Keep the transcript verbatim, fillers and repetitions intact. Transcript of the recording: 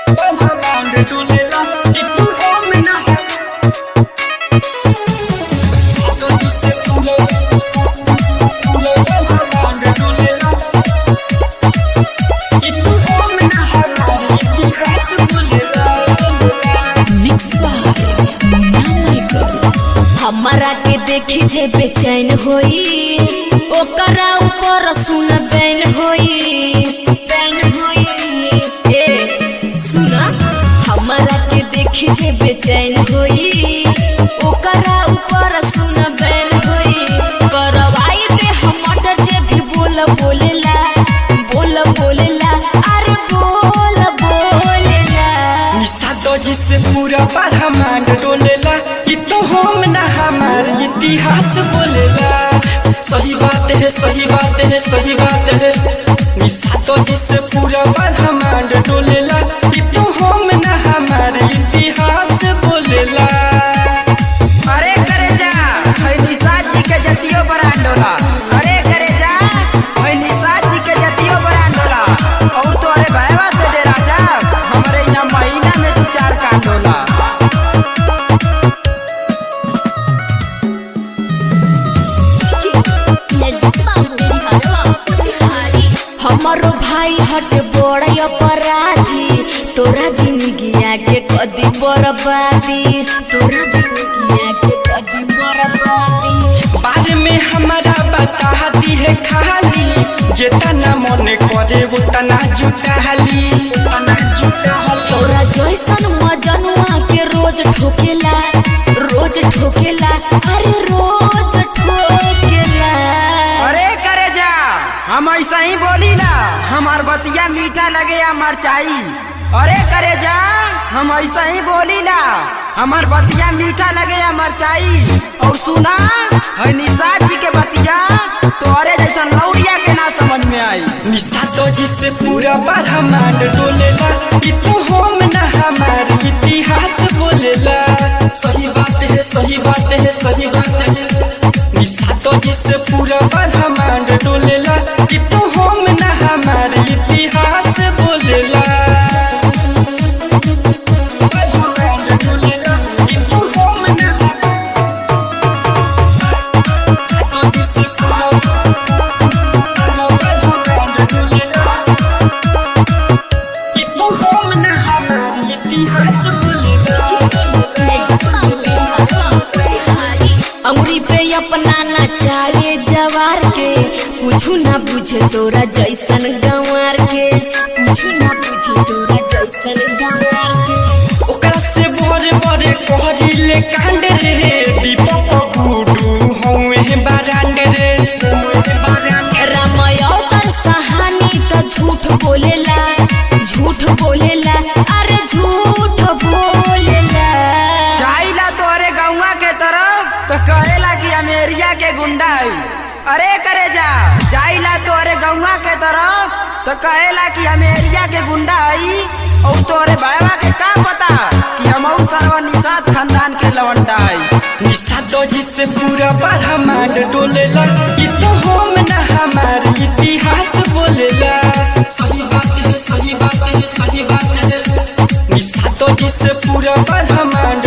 हमारा के देखी जे बेचैन होई ओकरा ऊपर सुन बैन होई बैन होई ए सुना हमारा के देखी जे बेचैन होई ओकरा ऊपर सुन बैन होई करवाई दे हमर जे भी बोल बोलेला बोल बोलेला अरे बोल बोलेला निशा तो जिससे पूरा ब्रह्मांड डोलेला ये तो हम ना हमारे इतिहास बोलेला सही बात है सही बात है सही बात है निशा तो जिससे पूरा ब्रह्मांड डोलेला ये तो हम ना हमारे इतिहास बोलेला। अरे करे जा भाई निशा जी के जतियो ब्रांडोला अरे करे जा भाई निशा जी के जतियो ब्रांडोला और तो अरे भैया से दे राजा हमारे यहाँ महीना में दो चार कांडोला। हमारो भाई हट बड़ा अपराधी तोरा जिंदगिया के कदी बर्बादी तोरा जिंदगिया के कदी बर्बादी बारे में हमारा बताती है खाली जितना मन करे उतना जुटाली उतना जुटाली तोरा जैसन मजनुआ के रोज ठोकेला रोज ठोकेला अरे रोज ठोकेला। अरे करे जा हम ऐसा ही बोली ना हमार बतिया मीठा लगे या मरचाई। अरे करे जा हम ऐसा ही बोली ना हमार बतिया मीठा लगे या मरचाई और सुना है निशा जी के बतिया तो अरे जैसा लौड़िया के ना समझ में आई। निशा तो जिससे पूरा ब्रह्मांड डोलेला ये तो हम ना हमारे इतिहास बोलेला सही बात है सही बात है सही बात है निशा तो जिससे पूरा ब्रह्मांड डोलेला ये तो हम ना हमारे इतिहास बोलेला। अंगुरी पे अपना नचाए जवार के कुछ ना बुझे तोरा जैसन गंवार के कुछ ना बुझे तोरा जैसन गंवार के ओकरा से बड़े बड़े कहरिले कांड रे दीपक गुडू हमें बारांड रे रामायण कहानी तो झूठ बोलेला झूठ बोलेला अरे झूठ बोलेला। जाइला तोरे गौवा के तरफ तो कहेला कि अमेरिया के गुंडा है। अरे करे जा जाइला तोरे गौवा के तरफ तो कहेला कि अमेरिया के गुंडा है और तोरे भाईवा के का पता कि हम सर्व निषाद खानदान के लवंडा है। निशा तो जिससे पूरा ब्रह्मांड डोलेला ये तो हम ना हमारे इतिहास बोलेला सही बात है सही बात है सही बात है निशा तो जिससे पूरा ब्रह्मांड